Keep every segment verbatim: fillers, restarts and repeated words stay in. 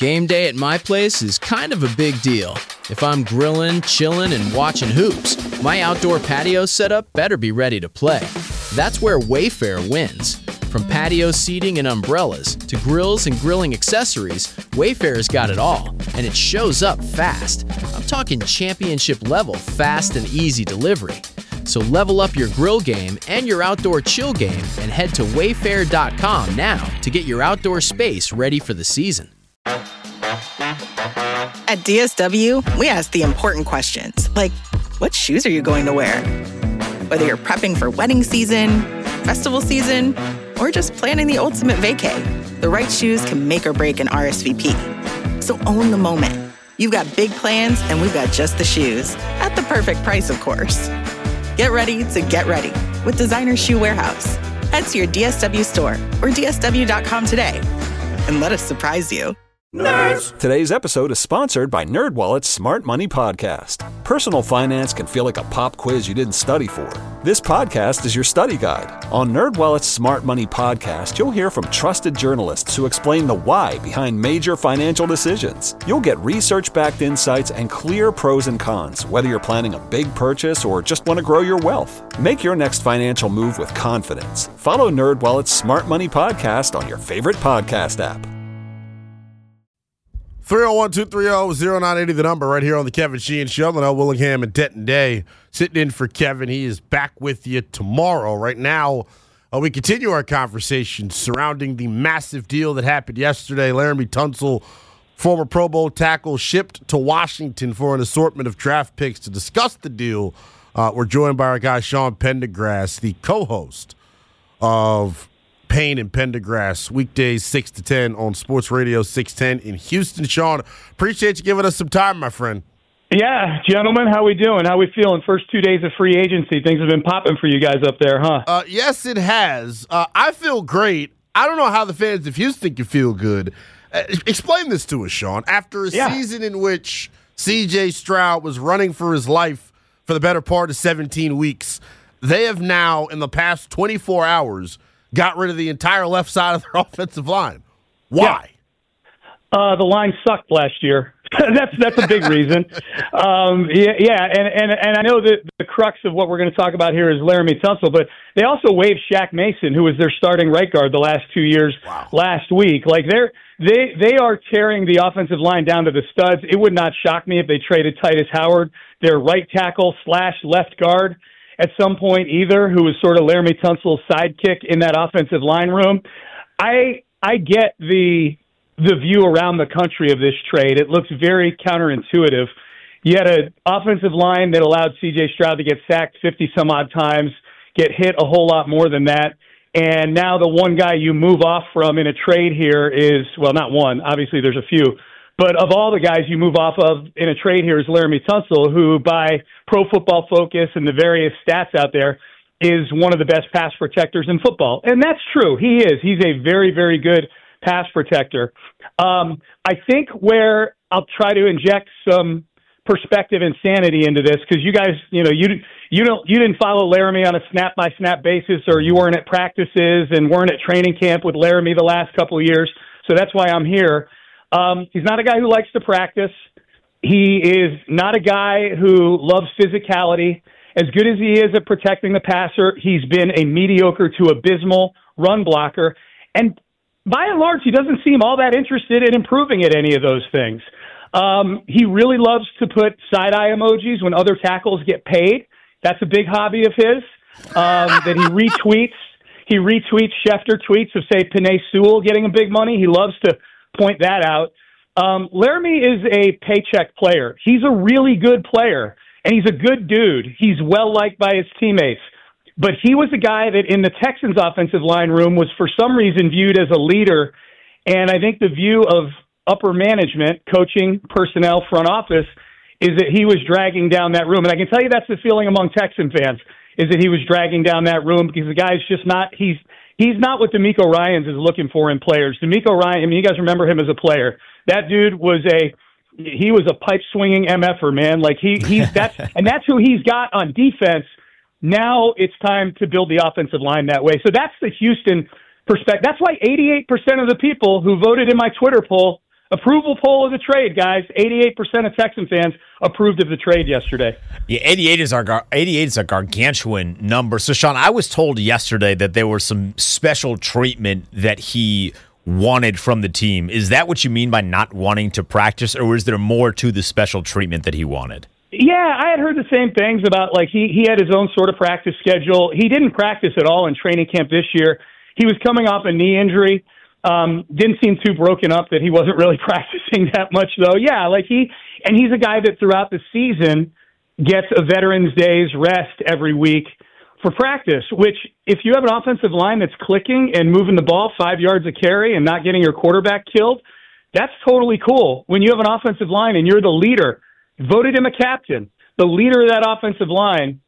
Game day at my place is kind of a big deal. If I'm grilling, chilling, and watching hoops, my outdoor patio setup better be ready to play. That's where Wayfair wins. From patio seating and umbrellas to grills and grilling accessories, Wayfair's got it all, and it shows up fast. I'm talking championship level fast and easy delivery. So level up your grill game and your outdoor chill game and head to wayfair dot com now to get your outdoor space ready for the season. At D S W, we ask the important questions, like, what shoes are you going to wear? Whether you're prepping for wedding season, festival season, or just planning the ultimate vacay, the right shoes can make or break an R S V P. So own the moment. You've got big plans, and we've got just the shoes. At the perfect price, of course. Get ready to get ready with Designer Shoe Warehouse. Head to your D S W store or D S W dot com today and let us surprise you. Nerds! Today's episode is sponsored by NerdWallet's Smart Money Podcast. Personal finance can feel like a pop quiz you didn't study for. This podcast is your study guide. On NerdWallet's Smart Money Podcast, you'll hear from trusted journalists who explain the why behind major financial decisions. You'll get research-backed insights and clear pros and cons, whether you're planning a big purchase or just want to grow your wealth. Make your next financial move with confidence. Follow NerdWallet's Smart Money Podcast on your favorite podcast app. three oh one, two three oh, oh nine eight oh, the number right here on the Kevin Sheehan Show. Linnell Willingham and Denton Day sitting in for Kevin. He is back with you tomorrow. Right now, uh, we continue our conversation surrounding the massive deal that happened yesterday. Laremy Tunsil, former Pro Bowl tackle, shipped to Washington for an assortment of draft picks. To discuss the deal, uh, we're joined by our guy Sean Pendergrass, the co-host of Payne and Pendergrass, weekdays six to ten on Sports Radio six ten in Houston. Sean, appreciate you giving us some time, my friend. Yeah, gentlemen, how we doing? How we feeling? First two days of free agency, things have been popping for you guys up there, huh? Uh, yes, it has. Uh, I feel great. I don't know how the fans of Houston can feel good. Uh, explain this to us, Sean. After a yeah. season in which C J Stroud was running for his life for the better part of seventeen weeks, they have now, in the past twenty-four hours, got rid of the entire left side of their offensive line. Why? Yeah. Uh, the line sucked last year. that's that's a big reason. Um, yeah, yeah, and, and and I know that the crux of what we're going to talk about here is Laremy Tunsil, but they also waived Shaq Mason, who was their starting right guard the last two years. Wow. Last week. Like they're they they are tearing the offensive line down to the studs. It would not shock me if they traded Titus Howard, their right tackle slash left guard, at some point either, who was sort of Laremy Tunsil's sidekick in that offensive line room. I I get the the view around the country of this trade. It looks very counterintuitive. You had an offensive line that allowed C J Stroud to get sacked fifty-some-odd times, get hit a whole lot more than that, and now the one guy you move off from in a trade here is, well, not one, obviously there's a few, but of all the guys you move off of in a trade here is Laremy Tunsil, who by Pro Football Focus and the various stats out there is one of the best pass protectors in football. And that's true. He is. He's a very, very good pass protector. Um, I think where I'll try to inject some perspective and sanity into this, because you guys, you know, you you don't you didn't follow Laremy on a snap by snap basis, or you weren't at practices and weren't at training camp with Laremy the last couple of years. So that's why I'm here. Um, he's not a guy who likes to practice. He is not a guy who loves physicality. As good as he is at protecting the passer, he's been a mediocre to abysmal run blocker. And by and large, he doesn't seem all that interested in improving at any of those things. Um, he really loves to put side-eye emojis when other tackles get paid. That's a big hobby of his, um, that he retweets. He retweets Schefter tweets of, say, Penei Sewell getting a big money. He loves to point that out. Um, Laremy is a paycheck player. He's a really good player, and he's a good dude. He's well-liked by his teammates. But he was a guy that in the Texans' offensive line room was for some reason viewed as a leader, and I think the view of upper management, coaching, personnel, front office, is that he was dragging down that room. And I can tell you that's the feeling among Texan fans, is that he was dragging down that room because the guy's just not – he's he's not what DeMeco Ryans is looking for in players. DeMeco Ryan, I mean, you guys remember him as a player. That dude was a he was a pipe swinging M F-er, man. Like he he's that's and that's who he's got on defense. Now it's time to build the offensive line that way. So that's the Houston perspective. That's why eighty-eight percent of the people who voted in my Twitter poll approval poll of the trade, guys. eighty-eight percent of Texan fans approved of the trade yesterday. Yeah, eighty-eight is our gar- eighty-eight is a gargantuan number. So, Sean, I was told yesterday that there was some special treatment that he wanted from the team. Is that what you mean by not wanting to practice, or is there more to the special treatment that he wanted? Yeah, I had heard the same things about, like, he, he had his own sort of practice schedule. He didn't practice at all in training camp this year. He was coming off a knee injury. Um, didn't seem too broken up that he wasn't really practicing that much, though. Yeah, like he, and he's a guy that throughout the season gets a Veterans Day's rest every week for practice, which if you have an offensive line that's clicking and moving the ball five yards a carry and not getting your quarterback killed, that's totally cool. When you have an offensive line and you're the leader, voted him a captain, the leader of that offensive line,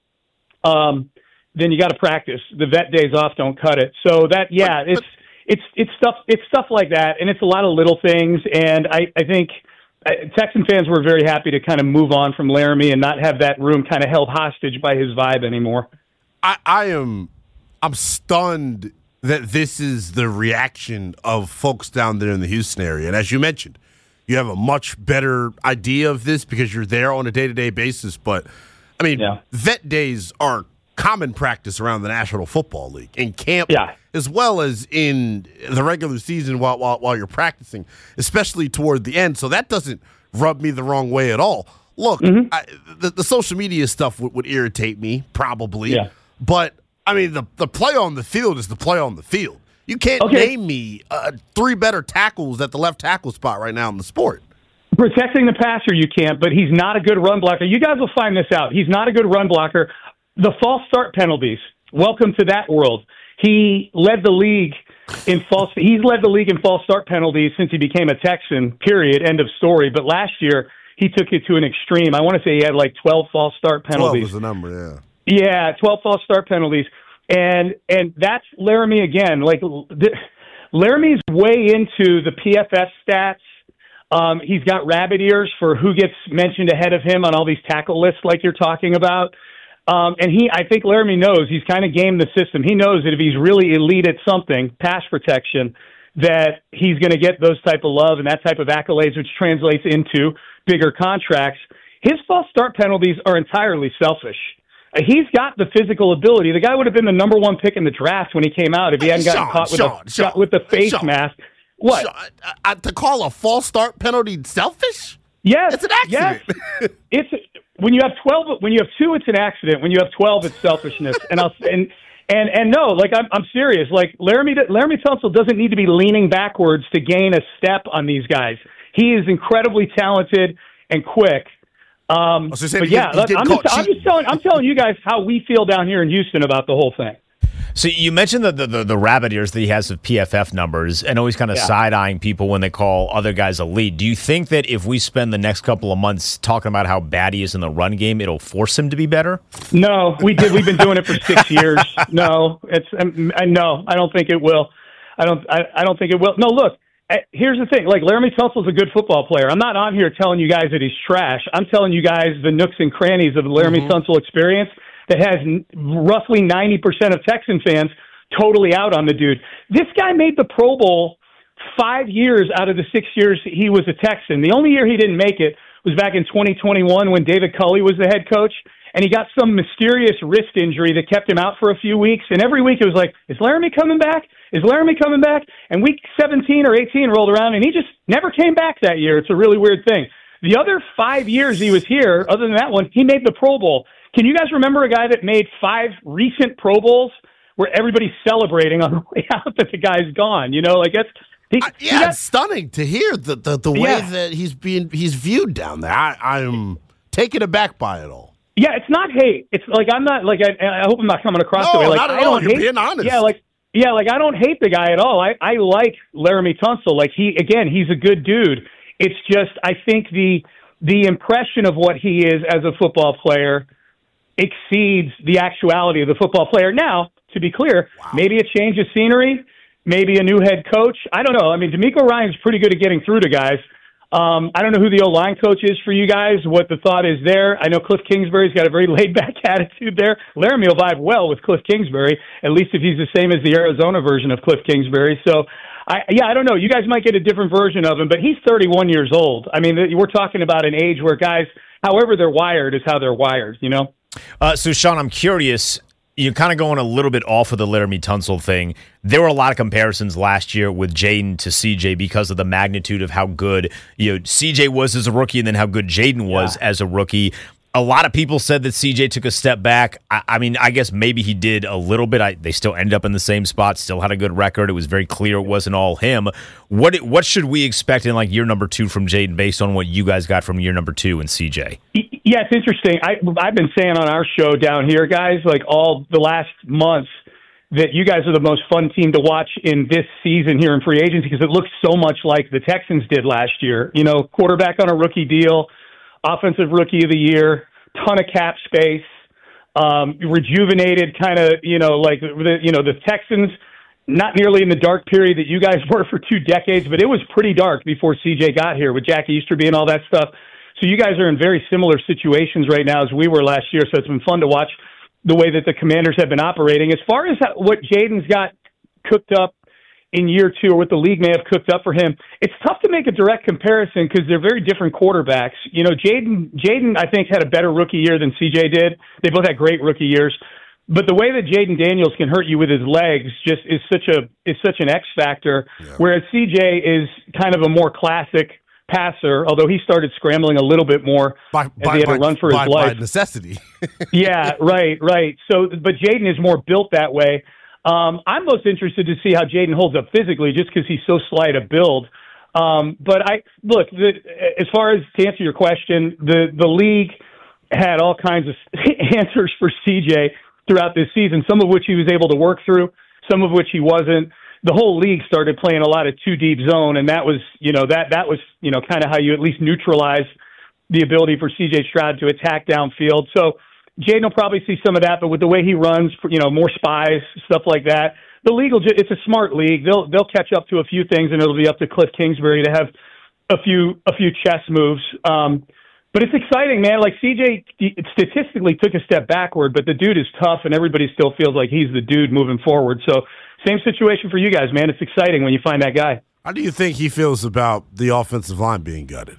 um, then you got to practice. The vet days off don't cut it. So that, yeah, it's, it's, it's stuff, it's stuff like that. And it's a lot of little things. And I, I think uh, Texan fans were very happy to kind of move on from Laramie and not have that room kind of held hostage by his vibe anymore. I, I am, I'm stunned that this is the reaction of folks down there in the Houston area. And as you mentioned, you have a much better idea of this because you're there on a day-to-day basis. But, I mean, yeah. vet days are common practice around the National Football League in camp, yeah. as well as in the regular season while, while while you're practicing, especially toward the end. So that doesn't rub me the wrong way at all. Look, mm-hmm. I, the, the social media stuff would, would irritate me, probably. Yeah. But, I mean, the, the play on the field is the play on the field. You can't okay. name me uh, three better tackles at the left tackle spot right now in the sport. Protecting the passer, you can't, but he's not a good run blocker. You guys will find this out. He's not a good run blocker. The false start penalties, welcome to that world. He led the league in false. He's led the league in false start penalties since he became a Texan, period, end of story. But last year, he took it to an extreme. I want to say he had like twelve false start penalties. twelve was the number, yeah. Yeah, twelve false start penalties. And and that's Laramie again. Like the, Laramie's way into the P F F stats. Um, he's got rabbit ears for who gets mentioned ahead of him on all these tackle lists like you're talking about. Um, and he, I think Laramie knows he's kind of gamed the system. He knows that if he's really elite at something, pass protection, that he's going to get those type of love and that type of accolades, which translates into bigger contracts. His false start penalties are entirely selfish. He's got the physical ability. The guy would have been the number one pick in the draft when he came out if he hadn't gotten Sean, caught with, Sean, a, Sean, with the face Sean, mask. What? Sean, uh, to call a false start penalty selfish? Yes. It's an accident. Yes. It's when you have twelve. When you have two, it's an accident. When you have twelve, it's selfishness. and I'll and and and no, like I'm I'm serious. Like Laramie Laramie Tunsil doesn't need to be leaning backwards to gain a step on these guys. He is incredibly talented and quick. Um, oh, so but yeah, look, I'm, just, I'm just telling I'm telling you guys how we feel down here in Houston about the whole thing. So you mentioned the, the, the, the rabbit ears that he has of P F F numbers and always kind of yeah. side-eyeing people when they call other guys elite. Do you think that if we spend the next couple of months talking about how bad he is in the run game, it'll force him to be better? No, we did. We've been doing it for six years. No, it's um, I, no, I don't think it will. I don't. I, I don't think it will. No, look. Here's the thing. Like Laramie Tunsil's a good football player. I'm not on here telling you guys that he's trash. I'm telling you guys the nooks and crannies of the Laramie mm-hmm. Tunsil experience that has n- roughly ninety percent of Texan fans totally out on the dude. This guy made the Pro Bowl five years out of the six years he was a Texan. The only year he didn't make it was back in twenty twenty-one when David Culley was the head coach, and he got some mysterious wrist injury that kept him out for a few weeks. And every week it was like, is Laramie coming back? Is Laramie coming back? And week seventeen or eighteen rolled around, and he just never came back that year. It's a really weird thing. The other five years he was here, other than that one, he made the Pro Bowl. Can you guys remember a guy that made five recent Pro Bowls where everybody's celebrating on the way out that the guy's gone? You know, like that's he, uh, yeah, he got, it's stunning to hear the the, the way yeah. that he's being he's viewed down there. I, I'm taken aback by it all. Yeah, it's not hate. It's like I'm not like I, I hope I'm not coming across no, the way. Like not at I all. don't You're hate, being honest. Yeah, like yeah, like I don't hate the guy at all. I I like Laramie Tunsil. Like he again, he's a good dude. It's just I think the the impression of what he is as a football player exceeds the actuality of the football player. Now, to be clear, wow. maybe a change of scenery, maybe a new head coach. I don't know. I mean, D'Amico Ryan's pretty good at getting through to guys. Um, I don't know who the O-line coach is for you guys, what the thought is there. I know Cliff Kingsbury's got a very laid-back attitude there. Laramie will vibe well with Cliff Kingsbury, at least if he's the same as the Arizona version of Cliff Kingsbury. So I, yeah, I don't know. You guys might get a different version of him, but he's thirty-one years old. I mean, we're talking about an age where guys, however they're wired is how they're wired, you know? Uh, so, Sean, I'm curious. You're kind of going a little bit off of the Laremy Tunsil thing. There were a lot of comparisons last year with Jaden to C J because of the magnitude of how good you know C J was as a rookie and then how good Jaden was yeah. as a rookie. A lot of people said that C J took a step back. I, I mean, I guess maybe he did a little bit. I, they still ended up in the same spot, still had a good record. It was very clear it wasn't all him. What what should we expect in like year number two from Jaden based on what you guys got from year number two and C J? Yeah, it's interesting. I, I've been saying on our show down here, guys, like all the last months, that you guys are the most fun team to watch in this season here in free agency because it looks so much like the Texans did last year. You know, quarterback on a rookie deal, offensive rookie of the year, ton of cap space, um, rejuvenated kind of, you know, like, the, you know, the Texans, not nearly in the dark period that you guys were for two decades, but it was pretty dark before C J got here with Jack Easterby and all that stuff. So you guys are in very similar situations right now as we were last year, so it's been fun to watch the way that the Commanders have been operating. As far as what Jaden's got cooked up in year two, or what the league may have cooked up for him, it's tough to make a direct comparison because they're very different quarterbacks. You know, Jaden, Jaden, I think, had a better rookie year than C J did. They both had great rookie years. But the way that Jaden Daniels can hurt you with his legs just is such a is such an X factor, yeah. whereas C J is kind of a more classic passer, although he started scrambling a little bit more by, as by, he had by, to run for by, his life. By necessity. yeah, right, right. So, but Jaden is more built that way. Um, I'm most interested to see how Jaden holds up physically, just because he's so slight a build. Um, but I look, the, as far as to answer your question, the the league had all kinds of answers for C J throughout this season, some of which he was able to work through, some of which he wasn't. The whole league started playing a lot of two deep zone, and that was, you know, that that was, you know, kind of how you at least neutralize the ability for C J Stroud to attack downfield. So Jaden will probably see some of that, but with the way he runs, you know, more spies, stuff like that, the league will just, it's a smart league. They'll they'll catch up to a few things, and it'll be up to Cliff Kingsbury to have a few a few chess moves. Um, but it's exciting, man. Like C J statistically took a step backward, but the dude is tough, and everybody still feels like he's the dude moving forward. So same situation for you guys, man. It's exciting when you find that guy. How do you think he feels about the offensive line being gutted?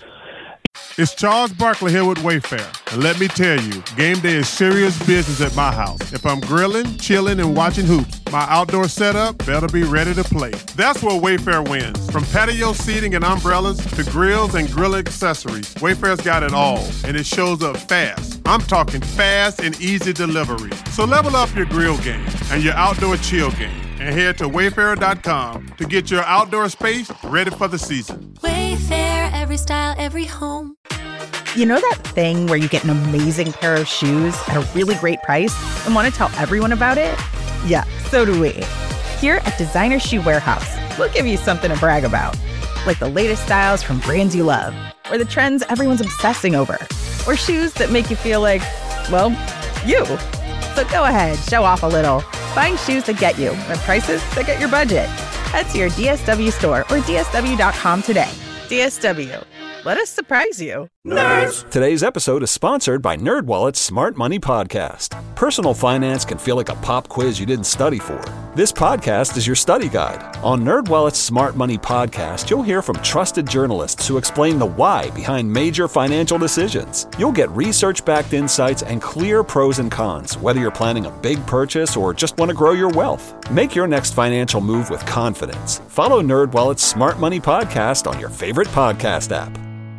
It's Charles Barkley here with Wayfair. And let me tell you, game day is serious business at my house. If I'm grilling, chilling, and watching hoops, my outdoor setup better be ready to play. That's where Wayfair wins. From patio seating and umbrellas to grills and grill accessories, Wayfair's got it all, and it shows up fast. I'm talking fast and easy delivery. So level up your grill game and your outdoor chill game, and head to wayfair dot com to get your outdoor space ready for the season. Wayfair, every style, every home. You know that thing where you get an amazing pair of shoes at a really great price and want to tell everyone about it? Yeah, so do we. Here at Designer Shoe Warehouse, we'll give you something to brag about, like the latest styles from brands you love, or the trends everyone's obsessing over, or shoes that make you feel like, well, you. So go ahead, show off a little. Find shoes that get you at prices that get your budget. Head to your D S W store or D S W dot com today. D S W. Let us surprise you. Nerds! Today's episode is sponsored by NerdWallet's Smart Money Podcast. Personal finance can feel like a pop quiz you didn't study for. This podcast is your study guide. On NerdWallet's Smart Money Podcast, you'll hear from trusted journalists who explain the why behind major financial decisions. You'll get research-backed insights and clear pros and cons, whether you're planning a big purchase or just want to grow your wealth. Make your next financial move with confidence. Follow NerdWallet's Smart Money Podcast on your favorite podcast app.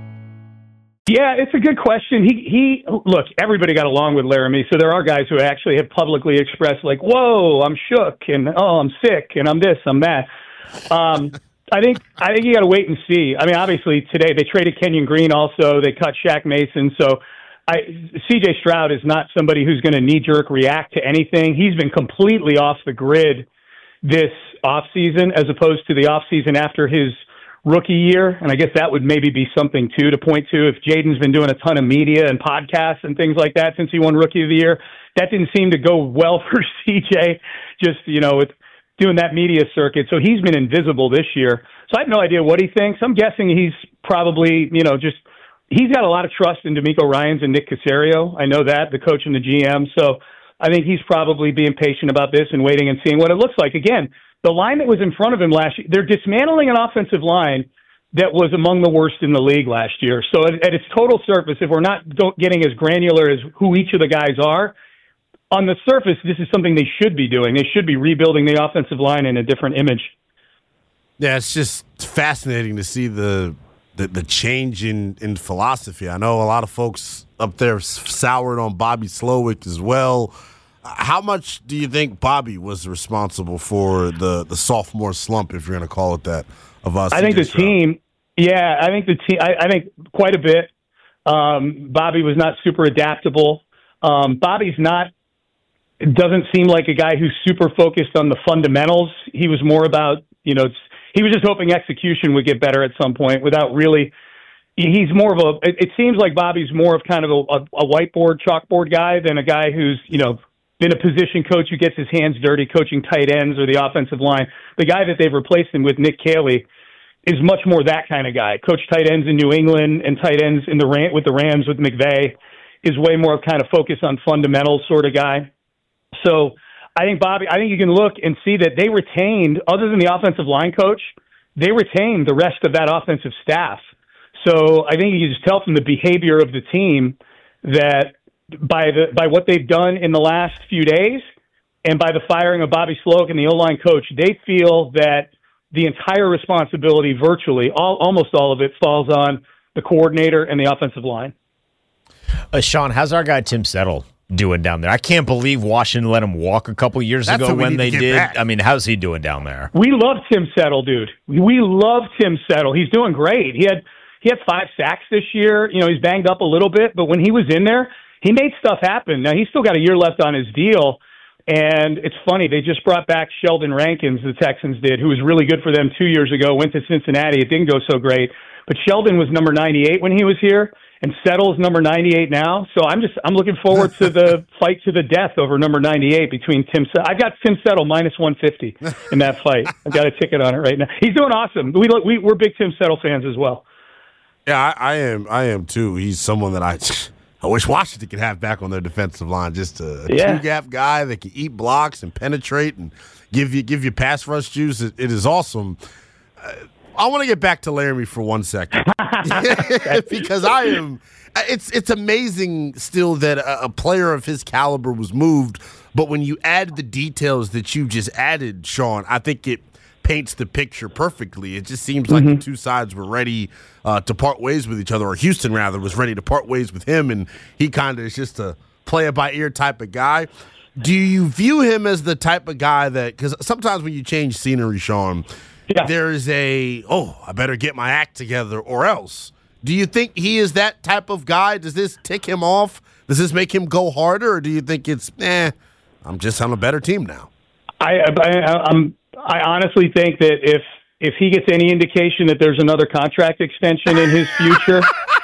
Yeah, it's a good question. He, he, look, everybody got along with Laremy, so there are guys who actually have publicly expressed, like, whoa, I'm shook, and oh, I'm sick, and I'm this, I'm that. Um, I think I think you got to wait and see. I mean, obviously, today they traded Kenyon Green also. They cut Shaq Mason, so I, C J Stroud is not somebody who's going to knee-jerk react to anything. He's been completely off the grid this offseason as opposed to the offseason after his rookie year, and I guess that would maybe be something, too, to point to. If Jaden's been doing a ton of media and podcasts and things like that since he won Rookie of the Year, that didn't seem to go well for C J, just, you know, with doing that media circuit. So he's been invisible this year. So I have no idea what he thinks. I'm guessing he's probably, you know, just he's got a lot of trust in D'Amico Ryans and Nick Caserio. I know that, the coach and the G M. So I think he's probably being patient about this and waiting and seeing what it looks like. Again, The line that was in front of him last year, they're dismantling an offensive line that was among the worst in the league last year. So at, at its total surface, if we're not don't getting as granular as who each of the guys are, on the surface, this is something they should be doing. They should be rebuilding the offensive line in a different image. Yeah, it's just fascinating to see the the, the change in, in philosophy. I know a lot of folks up there soured on Bobby Slowick as well. How much do you think Bobby was responsible for the, the sophomore slump, if you're going to call it that, of us? I think the team, yeah, I think the team, I, I think quite a bit. Um, Bobby was not super adaptable. Um, Bobby's not, doesn't seem like a guy who's super focused on the fundamentals. He was more about, you know, it's, he was just hoping execution would get better at some point without really, he's more of a, it, it seems like Bobby's more of kind of a, a, a whiteboard, chalkboard guy than a guy who's, you know, been a position coach who gets his hands dirty coaching tight ends or the offensive line. The guy that they've replaced him with, Nick Caley, is much more that kind of guy. Coach tight ends in New England and tight ends in the Ram- with the Rams with McVay, is way more of kind of focus on fundamentals sort of guy. So I think Bobby, I think you can look and see that they retained, other than the offensive line coach, they retained the rest of that offensive staff. So I think you can just tell from the behavior of the team that by the by what they've done in the last few days and by the firing of Bobby Slowick and the O-line coach, they feel that the entire responsibility, virtually, all, almost all of it, falls on the coordinator and the offensive line. Uh, Sean, how's our guy Tim Settle doing down there? I can't believe Washington let him walk a couple years That's ago what we when need they to get did. back. I mean, how's he doing down there? We love Tim Settle, dude. We love Tim Settle. He's doing great. He had he had five sacks this year. You know, he's banged up a little bit, but when he was in there, he made stuff happen. Now, he's still got a year left on his deal, and it's funny. They just brought back Sheldon Rankins, the Texans did, who was really good for them two years ago, went to Cincinnati. It didn't go so great. But Sheldon was number ninety-eight when he was here, and Settle's number ninety-eight now. So I'm just I'm looking forward to the fight to the death over number ninety-eight between Tim Settle. I've got Tim Settle minus one fifty in that fight. I've got a ticket on it right now. He's doing awesome. We, we, we're big Tim Settle fans as well. Yeah, I, I am. I am too. He's someone that I, I wish Washington could have back on their defensive line. Just a, a Yeah. two-gap guy that can eat blocks and penetrate and give you give you pass rush juice. It, it is awesome. Uh, I want to get back to Laramie for one second because I am. It's it's amazing still that a, a player of his caliber was moved, but when you add the details that you just added, Sean, I think it paints the picture perfectly. It just seems like Mm-hmm. the two sides were ready uh, to part ways with each other, or Houston rather was ready to part ways with him, and he kind of is just a play it by ear type of guy. Do you view him as the type of guy that, because sometimes when you change scenery, Sean, Yeah. there's a, oh, I better get my act together or else. Do you think he is that type of guy? Does this tick him off? Does this make him go harder, or do you think it's, eh, I'm just on a better team now? I, I I'm I honestly think that if if he gets any indication that there's another contract extension in his future,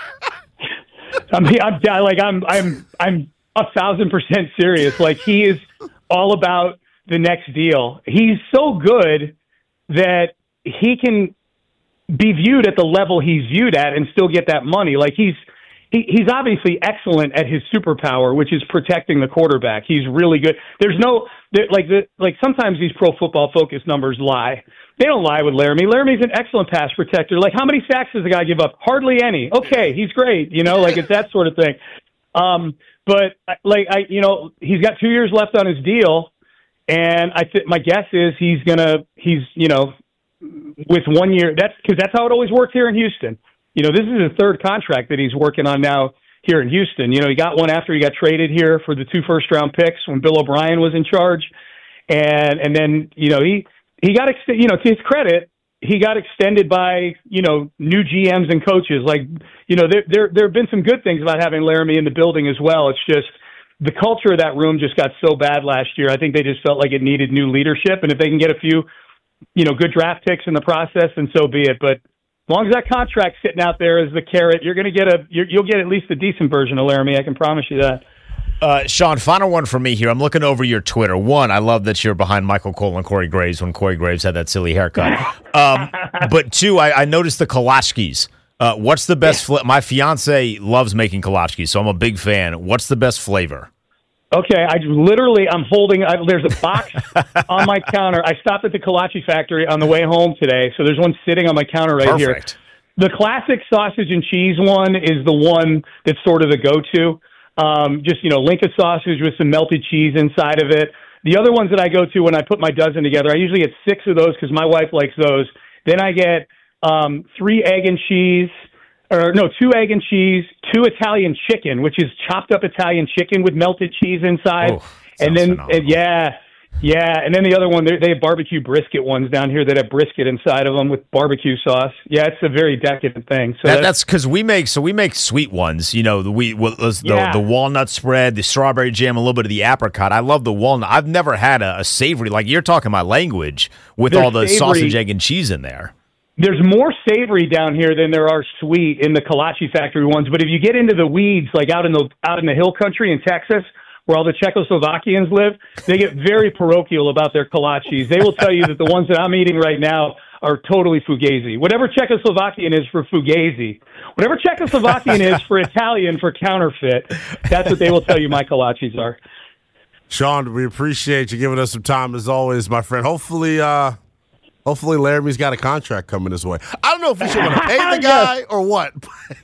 I mean, I'm I, like I'm I'm I'm a thousand percent serious. Like, he is all about the next deal. He's so good that he can be viewed at the level he's viewed at and still get that money. Like, he's he, he's obviously excellent at his superpower, which is protecting the quarterback. He's really good. There's no there, like the, like sometimes these Pro Football Focus numbers lie. They don't lie with Laramie. Laramie's an excellent pass protector. Like, how many sacks does the guy give up? Hardly any. Okay, he's great. You know, like, it's that sort of thing. Um, but like I, you know, he's got two years left on his deal, and I think my guess is he's gonna he's you know with one year. That's because that's how it always worked here in Houston. You know, this is his third contract that he's working on now here in Houston. You know, he got one after he got traded here for the two first round picks when Bill O'Brien was in charge, and and then you know he he got ex- you know to his credit, he got extended by, you know, new G Ms and coaches. Like, you know, there, there, there have been some good things about having Laramie in the building as well. It's just the culture of that room just got so bad last year. I think they just felt like it needed new leadership. And if they can get a few, you know, good draft picks in the process, then so be it. But as long as that contract's sitting out there as the carrot, you're going to get a, you're, you'll get at least a decent version of Laramie. I can promise you that. Uh, Sean, final one for me here. I'm looking over your Twitter. One, I love that you're behind Michael Cole and Corey Graves when Corey Graves had that silly haircut. Um, but two, I, I noticed the Kalashkis. Uh, what's the best? Fla- My fiance loves making Kalashkis, so I'm a big fan. What's the best flavor? Okay, I literally, I'm holding, I, there's a box on my counter. I stopped at the Kolache factory on the way home today, so there's one sitting on my counter right Perfect. here. The classic sausage and cheese one is the one that's sort of the go-to. Um, just, you know, Linka sausage with some melted cheese inside of it. The other ones that I go to when I put my dozen together, I usually get six of those because my wife likes those. Then I get um, three egg and cheese, or no, two egg and cheese, two Italian chicken, which is chopped up Italian chicken with melted cheese inside. Oh, and then, phenomenal. and yeah, yeah. And then the other one, they have barbecue brisket ones down here that have brisket inside of them with barbecue sauce. Yeah, it's a very decadent thing. So that, that's because we make, so we make sweet ones, you know, the, we, well, the, Yeah. the walnut spread, the strawberry jam, a little bit of the apricot. I love the walnut. I've never had a, a savory, like you're talking my language, with They're all the savory. sausage, egg, and cheese in there. There's more savory down here than there are sweet in the Kolache factory ones. But if you get into the weeds, like out in the out in the hill country in Texas, where all the Czechoslovakians live, they get very parochial about their kolaches. They will tell you that the ones that I'm eating right now are totally fugazi. Whatever Czechoslovakian is for fugazi, whatever Czechoslovakian is for Italian for counterfeit, that's what they will tell you my kolaches are. Sean, we appreciate you giving us some time as always, my friend. Hopefully, uh, hopefully Laramie's got a contract coming his way. I don't know if we should want to pay the guy or what.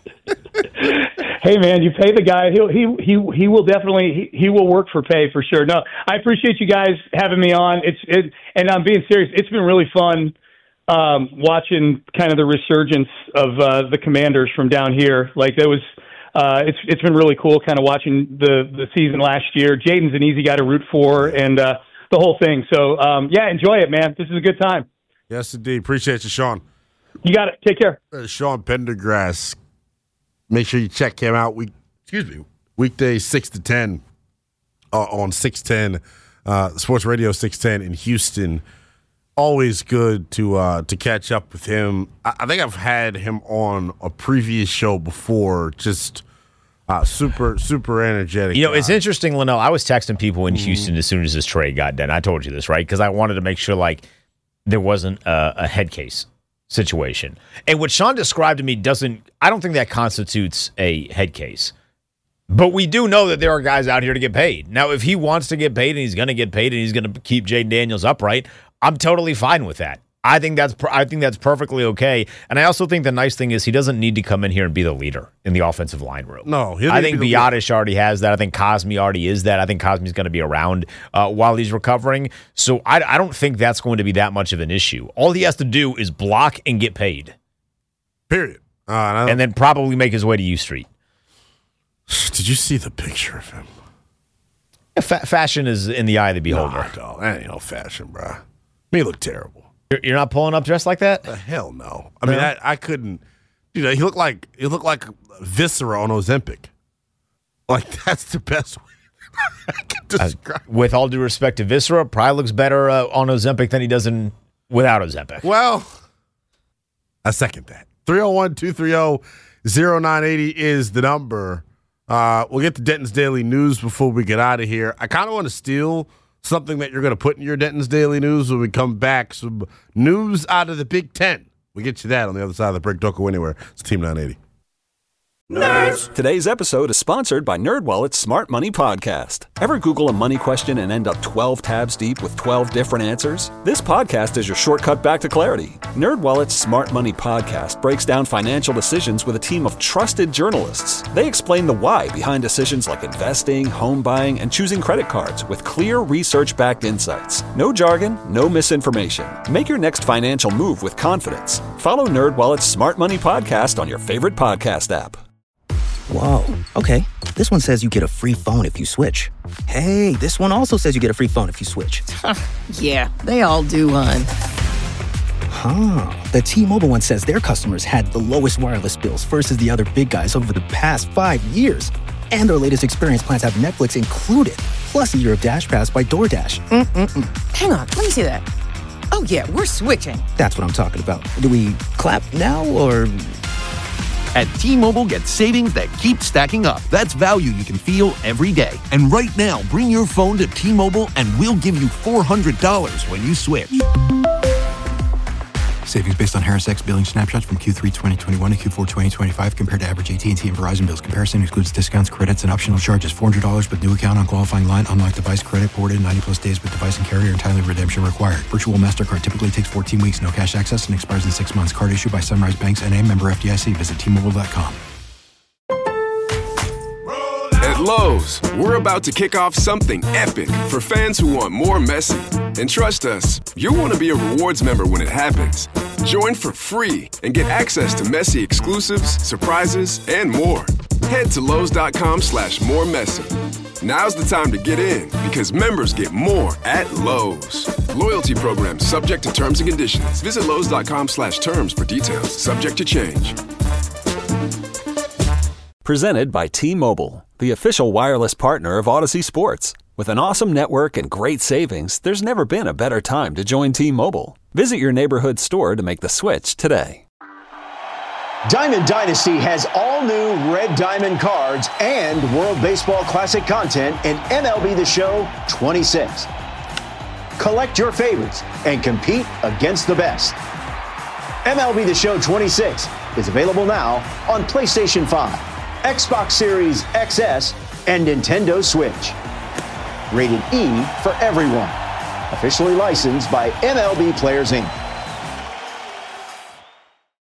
Hey man, you pay the guy. He'll he he he will definitely he, he will work for pay for sure. No, I appreciate you guys having me on. It's it, and I'm being serious. It's been really fun um, watching kind of the resurgence of uh, the Commanders from down here. Like that was. Uh, it's it's been really cool, kind of watching the, the season last year. Jaden's an easy guy to root for, and uh, the whole thing. So um, yeah, enjoy it, man. This is a good time. Yes, indeed. Appreciate you, Sean. You got it. Take care. Uh, Sean Pendergrass. Make sure you check him out. Week, excuse me, weekdays six to ten uh, on six ten, uh, Sports Radio six ten in Houston. Always good to uh, to catch up with him. I, I think I've had him on a previous show before. Just uh, super super energetic. You know, guy. it's interesting, Linnell. I was texting people in Houston as soon as this trade got done. I told you this, right? Because I wanted to make sure, like, there wasn't a, a head case situation. And what Sean described to me doesn't, I don't think that constitutes a head case. But we do know that there are guys out here to get paid. Now, if he wants to get paid and he's going to get paid and he's going to keep Jaden Daniels upright, I'm totally fine with that. I think that's I think that's perfectly okay. And I also think the nice thing is he doesn't need to come in here and be the leader in the offensive line room. No, he'll I need think to be the Biotish already has that. I think Cosme already is that. I think Cosme's going to be around uh, while he's recovering. So I, I don't think that's going to be that much of an issue. All he has to do is block and get paid. Period. Uh, and, I don't- And then probably make his way to U Street. Did you see the picture of him? Fa- fashion is in the eye of the beholder. Nah, dog. That ain't no fashion, bro. Me look terrible. You're- You're not pulling up dressed like that? The hell no. I mean, I, I couldn't. You know, he looked like he looked like Viscera on Ozempic. Like that's the best way I can describe. Uh, with all due respect to Viscera, probably looks better uh, on Ozempic than he does in without Ozempic. Well, I second that. three oh one, two three oh, oh nine eight oh is the number. Uh, we'll get to Denton's Daily News before we get out of here. I kind of want to steal something that you're going to put in your Denton's Daily News when we come back. Some news out of the Big Ten. We'll get you that on the other side of the break. Don't go anywhere. It's Team nine eighty. Nerds! Today's episode is sponsored by NerdWallet's Smart Money Podcast. Ever Google a money question and end up twelve tabs deep with twelve different answers? This podcast is your shortcut back to clarity. NerdWallet's Smart Money Podcast breaks down financial decisions with a team of trusted journalists. They explain the why behind decisions like investing, home buying, and choosing credit cards with clear research-backed insights. No jargon, no misinformation. Make your next financial move with confidence. Follow NerdWallet's Smart Money Podcast on your favorite podcast app. Whoa, okay. This one says you get a free phone if you switch. Hey, this one also says you get a free phone if you switch. Yeah, they all do, hon. Huh. The T-Mobile one says their customers had the lowest wireless bills versus the other big guys over the past five years. And their latest experience plans have Netflix included, plus a year of Dash Pass by DoorDash. Mm-mm-mm. Hang on, let me see that. Oh, yeah, we're switching. That's what I'm talking about. Do we clap now or... At T-Mobile, get savings that keep stacking up. That's value you can feel every day. And right now, bring your phone to T-Mobile and we'll give you four hundred dollars when you switch. Savings based on Harris X billing snapshots from Q three twenty twenty-one to Q four twenty twenty-five compared to average A T and T and Verizon bills. Comparison excludes discounts, credits, and optional charges. four hundred dollars with new account on qualifying line. Unlock device credit ported ninety plus days with device and carrier and timely redemption required. Virtual MasterCard typically takes fourteen weeks. No cash access and expires in six months. Card issued by Sunrise Banks N A, member F D I C. Visit T Mobile dot com. At Lowe's, we're about to kick off something epic for fans who want more Messi. And trust us, you'll want to be a rewards member when it happens. Join for free and get access to Messi exclusives, surprises, and more. Head to Lowe's.com slash more Messi. Now's the time to get in because members get more at Lowe's. Loyalty program subject to terms and conditions. Visit Lowe's.com slash terms for details. Subject to change. Presented by T-Mobile, the official wireless partner of Odyssey Sports. With an awesome network and great savings, there's never been a better time to join T-Mobile. Visit your neighborhood store to make the switch today. Diamond Dynasty has all new Red Diamond cards and World Baseball Classic content in M L B The Show twenty-six. Collect your favorites and compete against the best. M L B The Show twenty-six is available now on PlayStation five, Xbox Series X S, and Nintendo Switch. Rated E for everyone. Officially licensed by M L B Players Incorporated.